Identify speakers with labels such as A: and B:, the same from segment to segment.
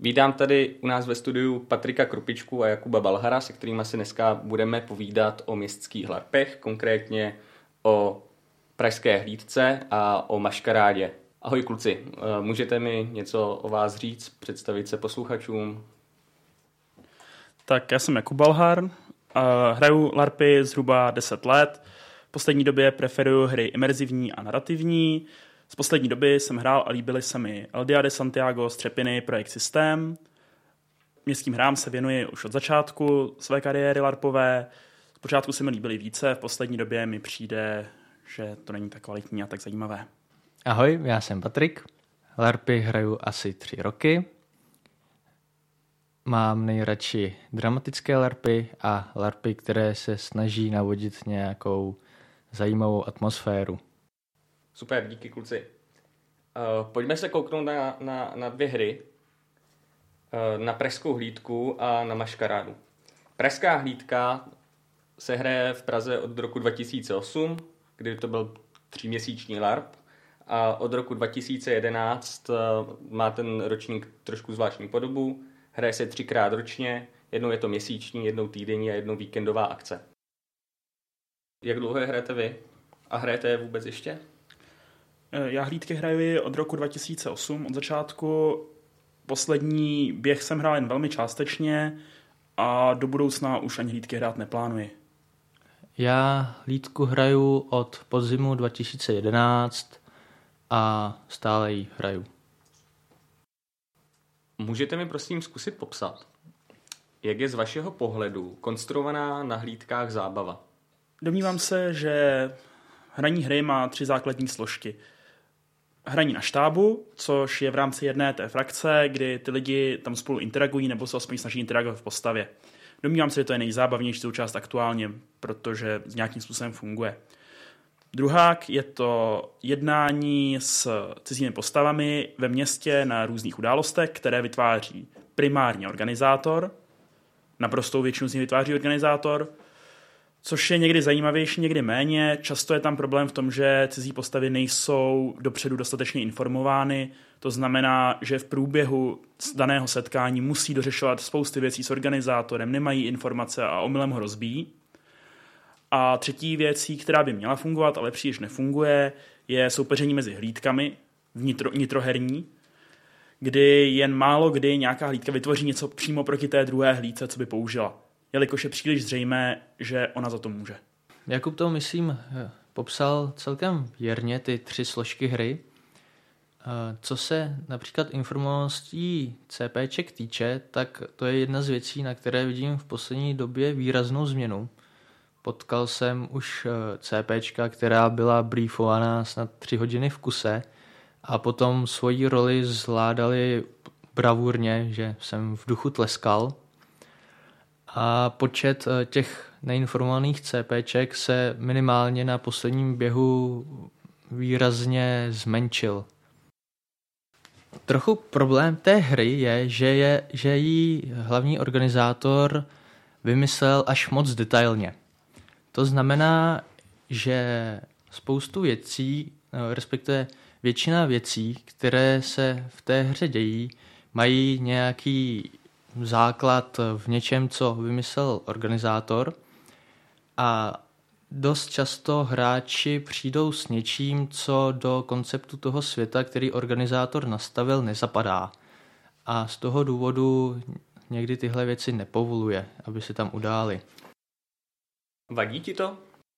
A: Vítám tady u nás ve studiu Patrika Krupičku a Jakuba Balhara, se kterými si dneska budeme povídat o městských larpech, konkrétně o pražské hlídce a o maškarádě. Ahoj kluci, můžete mi něco o vás říct, představit se posluchačům?
B: Tak já jsem Jakub Balhar, hraju larpy zhruba 10 let. V poslední době preferuju hry imerzivní a narrativní. Z poslední doby jsem hrál a líbily se mi Eldia de Santiago, Střepiny, Projekt Systém. Městským hrám se věnuji už od začátku své kariéry larpové. Zpočátku se mi líbily více, v poslední době mi přijde, že to není tak kvalitní a tak zajímavé.
C: Ahoj, já jsem Patrik. Larpy hraju asi 3 roky. Mám nejradši dramatické larpy a larpy, které se snaží navodit nějakou zajímavou atmosféru.
A: Super, díky kluci. Pojďme se kouknout na 2 hry. Na pražskou hlídku a na maškarádu. Pražská hlídka se hraje v Praze od roku 2008, kdy to byl 3měsíční larp. A od roku 2011 má ten ročník trošku zvláštní podobu. Hraje se 3krát ročně, jednou je to měsíční, jednou týdenní a jednou víkendová akce. Jak dlouho je hrajete vy? A hrajete je vůbec ještě?
B: Já hlídky hraju od roku 2008, od začátku. Poslední běh jsem hrál jen velmi částečně a do budoucna už ani hlídky hrát neplánuji.
C: Já hlídku hraju od podzimu 2011 a stále ji hraju.
A: Můžete mi prosím zkusit popsat, jak je z vašeho pohledu konstruovaná na hlídkách zábava?
B: Domnívám se, že hraní hry má 3 základní složky. Hraní na štábu, což je v rámci jedné té frakce, kdy ty lidi tam spolu interagují nebo se aspoň snaží interagovat v postavě. Domnívám se, že to je nejzábavnější součást aktuálně, protože s nějakým způsobem funguje. Druhák je to jednání s cizími postavami ve městě na různých událostech, které vytváří primárně organizátor. Naprostou většinu z nich vytváří organizátor, což je někdy zajímavější, někdy méně. Často je tam problém v tom, že cizí postavy nejsou dopředu dostatečně informovány. To znamená, že v průběhu daného setkání musí dořešovat spousty věcí s organizátorem, nemají informace a omylem ho rozbíjí. A třetí věcí, která by měla fungovat, ale příliš nefunguje, je soupeření mezi hlídkami, nitroherní, kdy jen málo kdy nějaká hlídka vytvoří něco přímo proti té druhé hlídce, co by použila. Jelikož je příliš zřejmé, že ona za to může.
C: Jakub to, myslím, popsal celkem věrně ty 3 složky hry. Co se například informovaností CPček týče, tak to je jedna z věcí, na které vidím v poslední době výraznou změnu. Potkal jsem už CPčka, která byla briefovaná snad 3 hodiny v kuse a potom svoji roli zvládali bravurně, že jsem v duchu tleskal. A počet těch neinformovaných CPček se minimálně na posledním běhu výrazně zmenšil. Trochu problém té hry je, že jí hlavní organizátor vymyslel až moc detailně. To znamená, že spoustu věcí, respektive většina věcí, které se v té hře dějí, mají nějaký základ v něčem, co vymyslel organizátor a dost často hráči přijdou s něčím, co do konceptu toho světa, který organizátor nastavil, nezapadá. A z toho důvodu někdy tyhle věci nepovoluje, aby se tam udály.
A: Vadí ti to?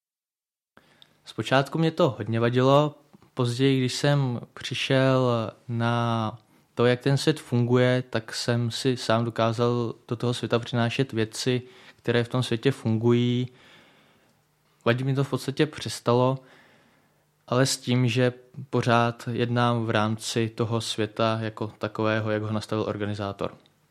C: Zpočátku mě to hodně vadilo, později, když jsem přišel na to, jak ten svět funguje, tak jsem si sám dokázal do toho světa přinášet věci, které v tom světě fungují. Vadí mi to v podstatě přestalo, ale s tím, že pořád jednám v rámci toho světa jako takového, jak ho nastavil organizátor.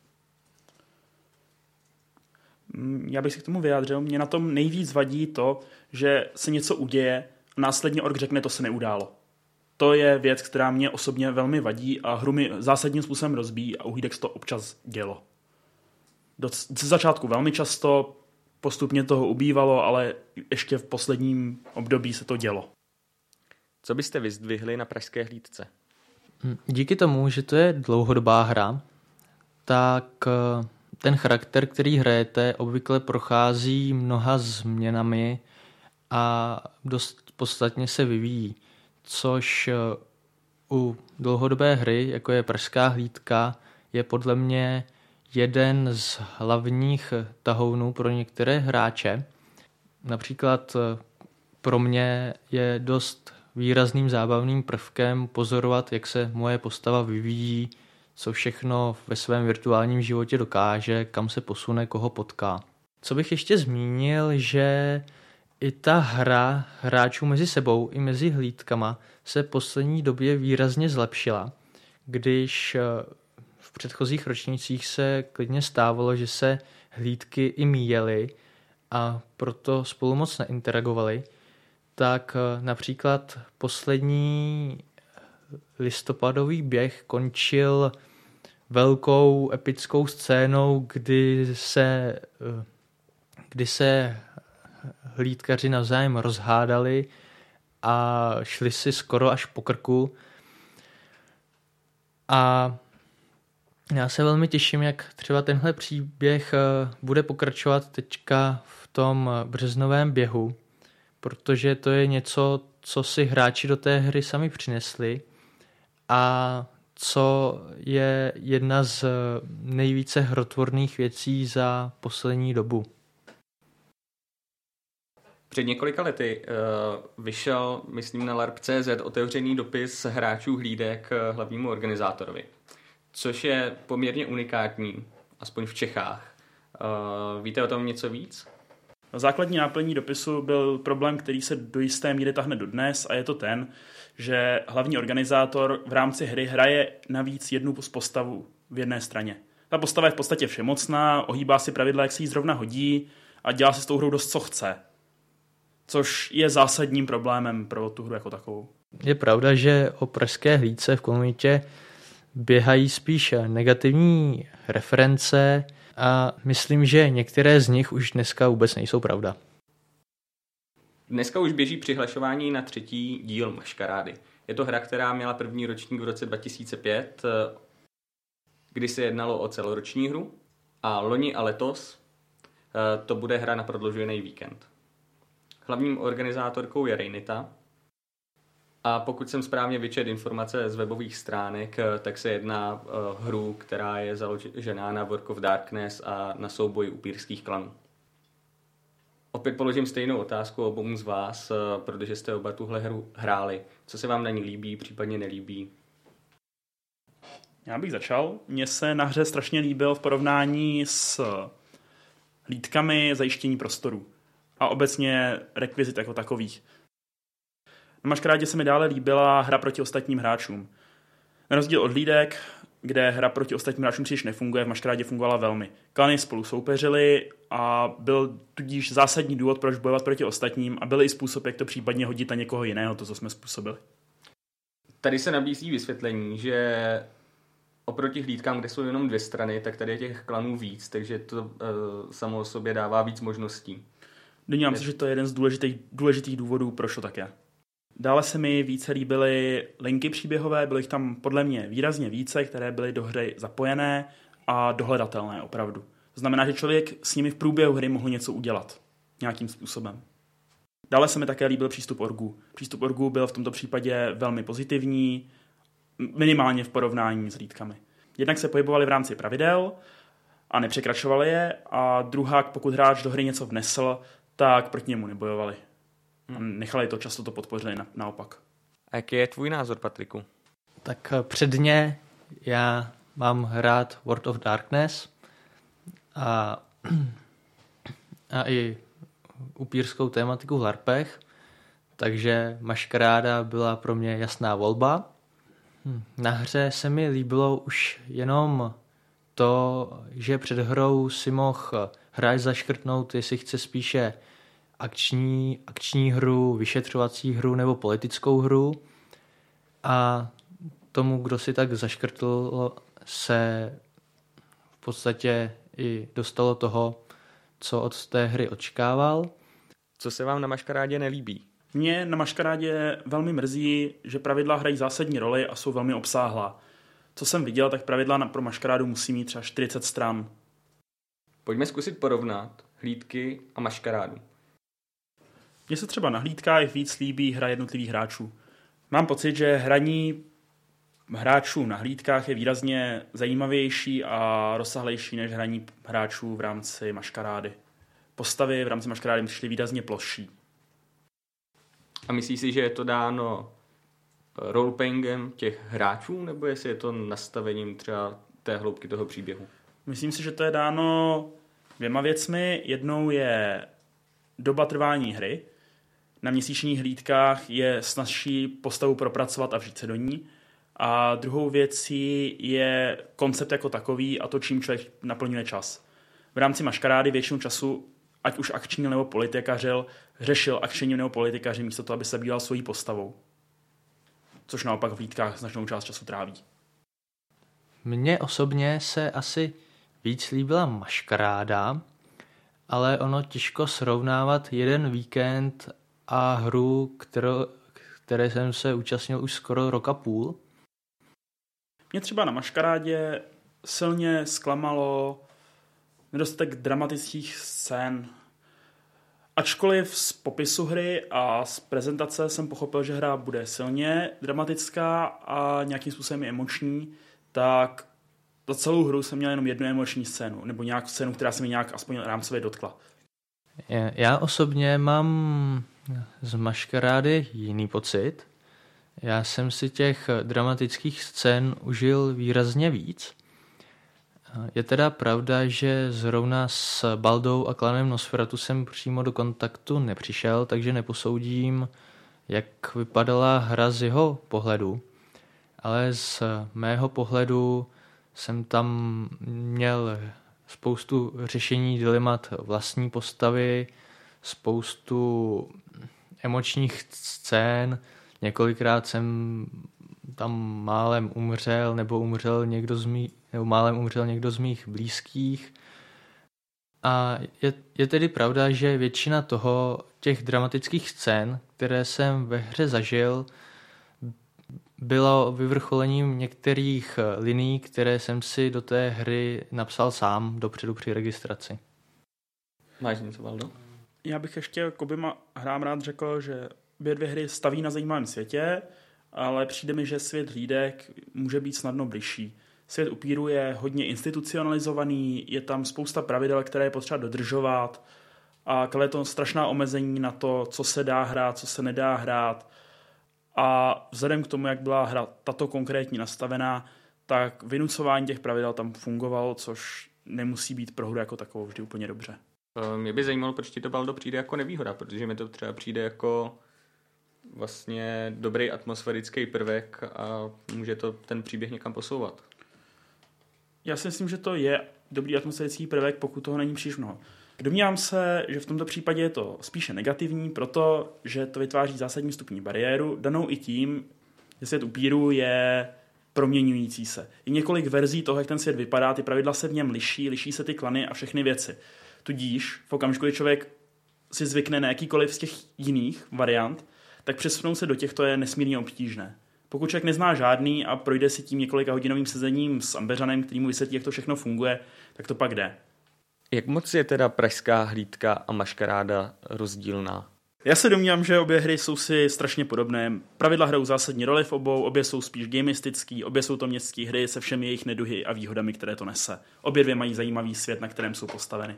B: Já bych se k tomu vyjádřil. Mě na tom nejvíc vadí to, že se něco uděje a následně org řekne, to se neudálo. To je věc, která mě osobně velmi vadí a hru mi zásadním způsobem rozbíjí a u hlídek se to občas dělo. Ze začátku velmi často, postupně toho ubývalo, ale ještě v posledním období se to dělo.
A: Co byste vyzdvihli na pražské hlídce?
C: Díky tomu, že to je dlouhodobá hra, tak ten charakter, který hrajete, obvykle prochází mnoha změnami a dost podstatně se vyvíjí, což u dlouhodobé hry, jako je Pražská hlídka, je podle mě jeden z hlavních tahounů pro některé hráče. Například pro mě je dost výrazným zábavným prvkem pozorovat, jak se moje postava vyvíjí, co všechno ve svém virtuálním životě dokáže, kam se posune, koho potká. Co bych ještě zmínil, že i ta hra hráčů mezi sebou i mezi hlídkama se v poslední době výrazně zlepšila, když v předchozích ročnících se klidně stávalo, že se hlídky i míjely a proto spolu moc neinteragovali, tak například poslední listopadový běh končil velkou epickou scénou, kdy se hlídkaři navzájem rozhádali a šli si skoro až po krku. A já se velmi těším, jak třeba tenhle příběh bude pokračovat teďka v tom březnovém běhu, protože to je něco, co si hráči do té hry sami přinesli a co je jedna z nejvíce hrotvorných věcí za poslední dobu.
A: Před několika lety vyšel, myslím, na LARP.cz otevřený dopis hráčů hlídek hlavnímu organizátorovi, což je poměrně unikátní, aspoň v Čechách. Víte o tom něco víc?
B: Základní náplní dopisu byl problém, který se do jisté míry tahne dodnes, a je to ten, že hlavní organizátor v rámci hry hraje navíc jednu z postavu v jedné straně. Ta postava je v podstatě všemocná, ohýbá si pravidla, jak se jí zrovna hodí a dělá si s tou hrou dost, co chce. Což je zásadním problémem pro tu hru jako takovou.
C: Je pravda, že o pražské hlídce v komunitě běhají spíš negativní reference a myslím, že některé z nich už dneska vůbec nejsou pravda.
A: Dneska už běží přihlašování na 3. díl Maškarády. Je to hra, která měla první ročník v roce 2005, kdy se jednalo o celoroční hru, a loni a letos to bude hra na prodloužený víkend. Hlavním organizátorkou je Rejnita a pokud jsem správně vyčetl informace z webových stránek, tak se jedná hru, která je založená na World of Darkness a na souboj upírských klanů. Opět položím stejnou otázku obou z vás, protože jste oba tuhle hru hráli. Co se vám na ní líbí, případně nelíbí?
B: Já bych začal. Mně se na hře strašně líbil v porovnání s hlídkami zajištění prostoru a obecně rekvizit jako takových. Na Maškarádě se mi dále líbila hra proti ostatním hráčům. Na rozdíl od hlídek, kde hra proti ostatním hráčům příliš nefunguje, v Maškarádě fungovala velmi. Klany spolu soupeřili a byl tudíž zásadní důvod, proč bojovat proti ostatním, a byl i způsob, jak to případně hodit na někoho jiného, to, co jsme způsobili.
A: Tady se nabízí vysvětlení, že oproti hlídkám, kde jsou jenom 2 strany, tak tady je těch klanů víc, takže to samo o sobě dává víc možností.
B: Domnívám se, že to je jeden z důležitých důvodů, proč to tak je. Dále se mi více líbily linky příběhové, bylo jich tam podle mě výrazně více, které byly do hry zapojené a dohledatelné opravdu. To znamená, že člověk s nimi v průběhu hry mohl něco udělat nějakým způsobem. Dále se mi také líbil přístup orgů. Přístup orgů byl v tomto případě velmi pozitivní, minimálně v porovnání s hlídkami. Jednak se pohybovali v rámci pravidel a nepřekračovali je, a druhá, pokud hráč do hry něco vnesl, tak proti němu nebojovali. Nechali to, často to podpořili naopak.
A: A jaký je tvůj názor, Patriku?
C: Tak předně já mám rád World of Darkness a i upírskou tématiku v LARPech, takže Maškaráda byla pro mě jasná volba. Na hře se mi líbilo už jenom to, že před hrou si mohl hráč zaškrtnout, jestli chce spíše akční hru, vyšetřovací hru nebo politickou hru, a tomu, kdo si tak zaškrtl, se v podstatě i dostalo toho, co od té hry očekával.
A: Co se vám na Maškarádě nelíbí?
B: Mně na Maškarádě velmi mrzí, že pravidla hrají zásadní roli a jsou velmi obsáhlá. Co jsem viděl, tak pravidla pro maškarádu musí mít třeba 40 stran.
A: Pojďme zkusit porovnat hlídky a maškarádu.
B: Mně se třeba na hlídkách víc líbí hra jednotlivých hráčů. Mám pocit, že hraní hráčů na hlídkách je výrazně zajímavější a rozsahlejší než hraní hráčů v rámci maškarády. Postavy v rámci maškarády mi přišly výrazně plošší.
A: A myslíš si, že je to dáno roleplayingem těch hráčů, nebo jestli je to nastavením třeba té hloubky toho příběhu?
B: Myslím si, že to je dáno 2 věcmi. Jednou je doba trvání hry. Na měsíčních hlídkách je snazší postavu propracovat a vžít se do ní. A druhou věcí je koncept jako takový a to, čím člověk naplňuje čas. V rámci maškarády většinu času, ať už akční nebo politikařil, řešil akční nebo politikaři místo toho, aby se zabýval svojí postavou. Což naopak v hlídkách značnou část času tráví.
C: Mně osobně se asi víc líbila maškaráda, ale ono těžko srovnávat jeden víkend a hru, které jsem se účastnil už skoro rok a půl.
B: Mě třeba na maškarádě silně zklamalo nedostatek dramatických scén. Ačkoliv z popisu hry a z prezentace jsem pochopil, že hra bude silně dramatická a nějakým způsobem je emoční, tak za celou hru jsem měl jenom jednu emoční scénu, nebo nějakou scénu, která se mi nějak aspoň rámcově dotkla.
C: Já osobně mám z maškarády jiný pocit. Já jsem si těch dramatických scén užil výrazně víc. Je teda pravda, že zrovna s Baldou a klanem Nosferatu jsem přímo do kontaktu nepřišel, takže neposoudím, jak vypadala hra z jeho pohledu. Ale z mého pohledu jsem tam měl spoustu řešení dilemat vlastní postavy, spoustu emočních scén, několikrát jsem tam málem umřel, nebo málem umřel někdo z mých blízkých. A je tedy pravda, že většina těch dramatických scén, které jsem ve hře zažil, bylo vyvrcholením některých linií, které jsem si do té hry napsal sám dopředu při registraci.
A: Máš něco, Valdo?
B: Já bych ještě k oběma hrám rád řekl, že obě 2 hry staví na zajímavém světě, ale přijde mi, že svět hlídek může být snadno bližší. Svět upíru je hodně institucionalizovaný, je tam spousta pravidel, které je potřeba dodržovat a klade to strašná omezení na to, co se dá hrát, co se nedá hrát. A vzhledem k tomu, jak byla hra tato konkrétní nastavená, tak vynucování těch pravidel tam fungovalo, což nemusí být pro hru jako takovou vždy úplně dobře.
A: Mě by zajímalo, proč ti to Baldo přijde jako nevýhoda, protože mi to třeba přijde jako vlastně dobrý atmosférický prvek a může to ten příběh někam posouvat.
B: Já si myslím, že to je dobrý atmosférický prvek, pokud toho není příliš mnoho. Domnívám se, že v tomto případě je to spíše negativní, protože to vytváří zásadní vstupní bariéru, danou i tím, že svět upíru je proměňující se. Je několik verzí toho, jak ten svět vypadá, ty pravidla se v něm liší se ty klany a všechny věci. Tudíž v okamžiku, kdy člověk si zvykne na jakýkoliv z těch jiných variant, tak přesunout se do těchto je nesmírně obtížné. Pokud člověk nezná žádný a projde si tím několika hodinovým sezením s Ambeřanem, který mu vysvětlí, jak to všechno funguje, tak to pak jde.
A: Jak moc je teda pražská hlídka a maškaráda rozdílná?
B: Já se domnívám, že obě hry jsou si strašně podobné. Pravidla hrajou zásadní roli v obě jsou spíš gamistický, obě jsou to městské hry se všemi jejich neduhy a výhodami, které to nese. Obě 2 mají zajímavý svět, na kterém jsou postaveny.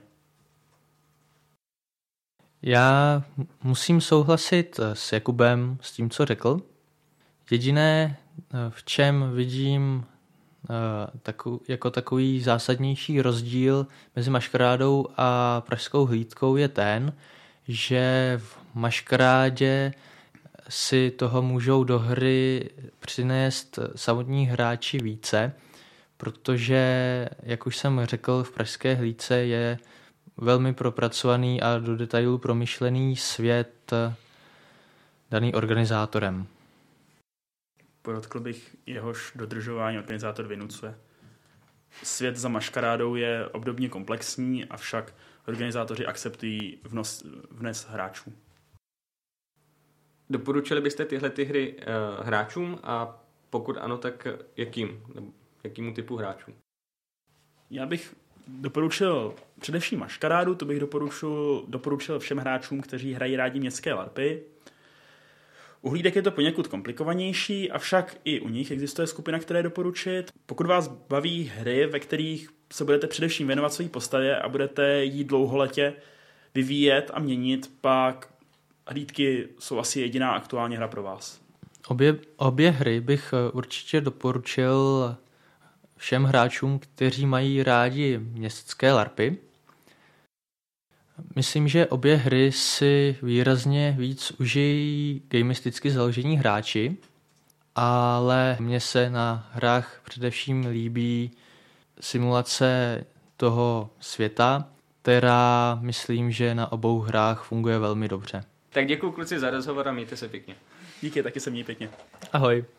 B: Já
C: musím souhlasit s Jakubem, s tím, co řekl. Jediné, v čem vidím jako takový zásadnější rozdíl mezi maškarádou a pražskou hlídkou je ten, že v maškarádě si toho můžou do hry přinést samotní hráči více, protože, jak už jsem řekl, v pražské hlídce je velmi propracovaný a do detailů promyšlený svět daný organizátorem.
B: Podotkl bych, jehož dodržování organizátor vynucuje. Svět za maškarádou je obdobně komplexní, avšak organizátoři akceptují vnes hráčů.
A: Doporučili byste tyhle hry hráčům a pokud ano, tak jakým? jakému typu hráčů?
B: Já bych doporučil především Maškarádu, to bych doporučil všem hráčům, kteří hrají rádi městské larpy. U hlídek je to poněkud komplikovanější, avšak i u nich existuje skupina, které doporučit. Pokud vás baví hry, ve kterých se budete především věnovat své postavě a budete jí dlouholetě vyvíjet a měnit, pak hlídky jsou asi jediná aktuální hra pro vás.
C: Obě hry bych určitě doporučil všem hráčům, kteří mají rádi městské larpy. Myslím, že obě hry si výrazně víc užijí gamisticky založení hráči, ale mně se na hrách především líbí simulace toho světa, která myslím, že na obou hrách funguje velmi dobře.
A: Tak děkuji kluci za rozhovor a mějte se pěkně.
B: Díky, taky se měj pěkně.
C: Ahoj.